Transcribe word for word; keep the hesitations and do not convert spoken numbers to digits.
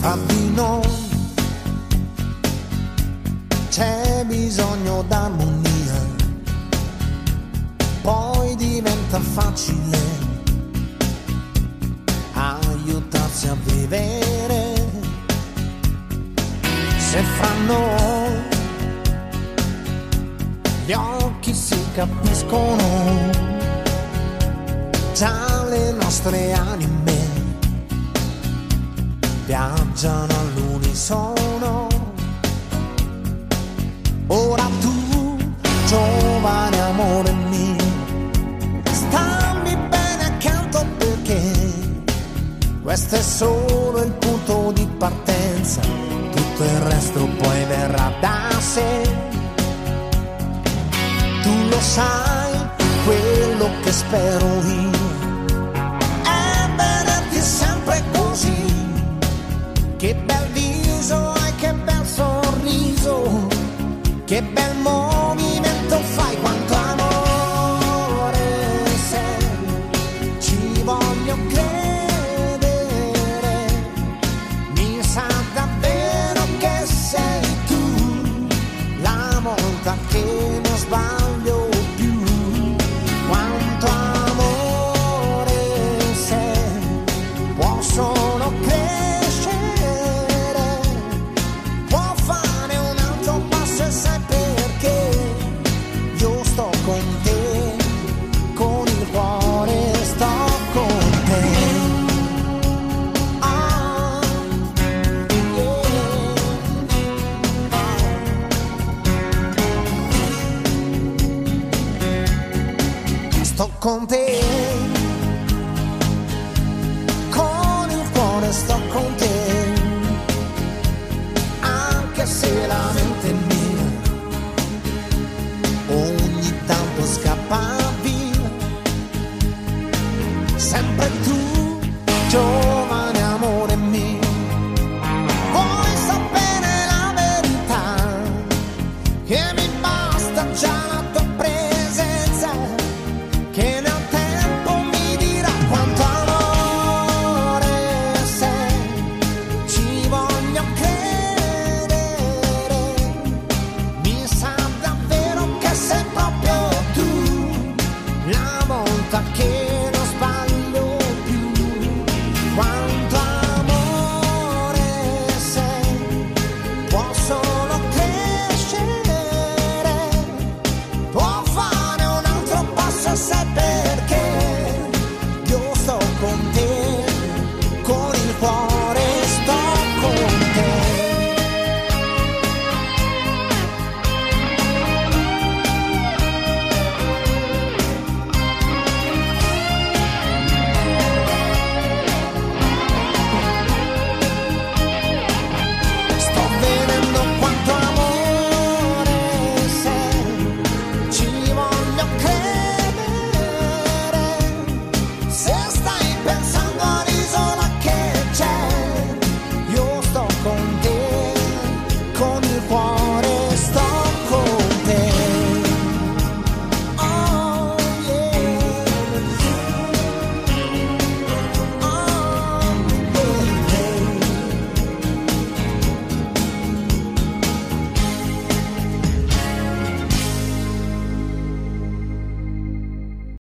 Tra di noi c'è bisogno d'armonia, poi diventa facile aiutarsi a vivere. Se fra noi gli occhi si capiscono, già le nostre anime viaggiano all'unisono. Ora tu, giovane amore mio, stammi bene accanto perché questo è solo il punto di partenza, tutto il resto poi verrà da sé. Tu lo sai, quello che spero io è vederti sempre così. Che bel viso e che bel sorriso, che bel movimento fai, quanto amore sei, ci voglio credere, mi sa davvero che sei tu, la volta che non sbaglio più, quanto amore sei, può solo credere. Con te, con il cuore sto con te.